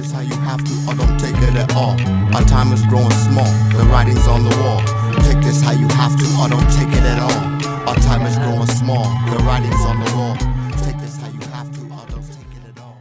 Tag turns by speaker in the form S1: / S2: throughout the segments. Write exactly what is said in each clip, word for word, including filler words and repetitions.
S1: this how you have to, or don't take it at all. Our time is growing small, the writing's on the wall. Take this how you have to, or don't take it at all. Our time is growing small, the writing's on the wall. Take this how you have to, or don't take it at all.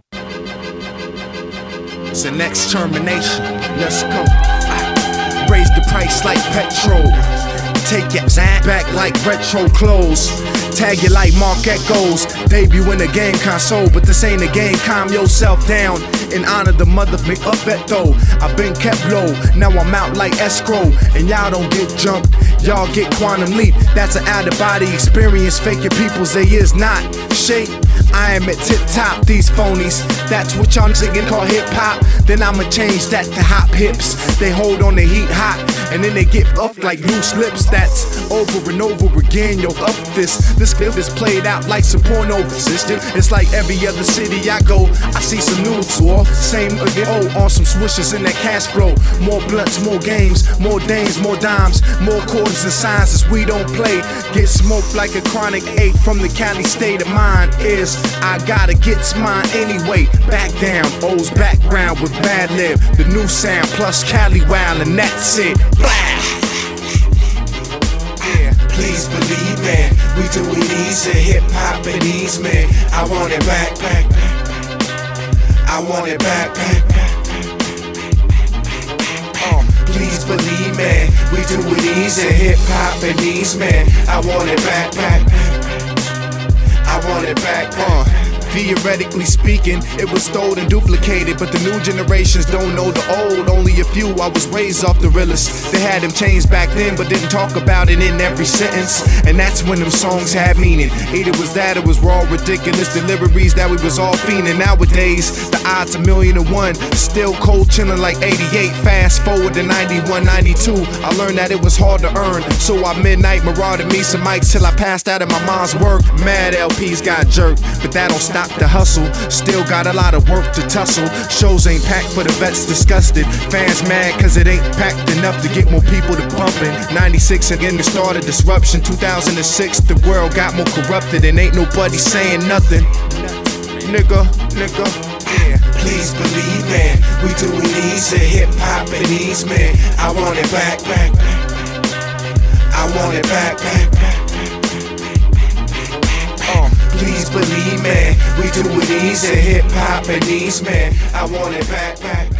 S2: It's an extermination. Let's go. I raise the price like petrol. Take your back like retro clothes. Tag you like Mark Echoes. Debut in the game console, but this ain't a game. Calm yourself down and honor the mother me up at though. I've been kept low, now I'm out like escrow. And y'all don't get jumped, y'all get quantum leap. That's an out of body experience. Faking people's they is not shape. I am at tip top, these phonies. That's what y'all niggas call hip hop. Then I'ma change that to hop hips. They hold on the heat hot, and then they get up like loose lips. That's over and over again, yo, up this. This clip is played out like some porno system. It's like every other city I go, I see some news or same again. Oh, on some swishers in that cash flow. More blunts, more games, more dames, more dimes, more quarters and signs as we don't play. Get smoked like a chronic eight from the Cali state of mind is I gotta get mine anyway. Back down, O's background with bad lib. The new sound plus Cali Wow, and that's it. Blah!
S3: Please believe me, we do it easy, hip hop and ease me. I want it back, back, back. I want it back, back, back. Uh, please believe me, we do it easy, hip hop and ease me. I want it back, back, back. I want it back, back.
S2: Uh. Theoretically speaking, it was stole and duplicated, but the new generations don't know the old. Only a few, I was raised off the realest. They had them changed back then, but didn't talk about it in every sentence. And that's when them songs had meaning. Either was that, it was raw, ridiculous deliveries that we was all fiending. Nowadays, the odds a million to one. Still cold chilling like eighty-eight. Fast forward to ninety-one, ninety-two. I learned that it was hard to earn, so I midnight marauded me some mics till I passed out of my mom's work. Mad L Ps got jerked, but that don't stop the hustle. Still got a lot of work to tussle. Shows ain't packed for the vets disgusted. Fans mad cause it ain't packed enough to get more people to pumping. ninety-six again the start of disruption. Two thousand six the world got more corrupted and ain't nobody saying nothing. Nigga, nigga, yeah.
S3: Please believe me, we do it easy, hip hop and ease me. I want it back, back, back. I want it back, back, back. Please believe me, we do it easy, hip hop and ease me. I want it back, back.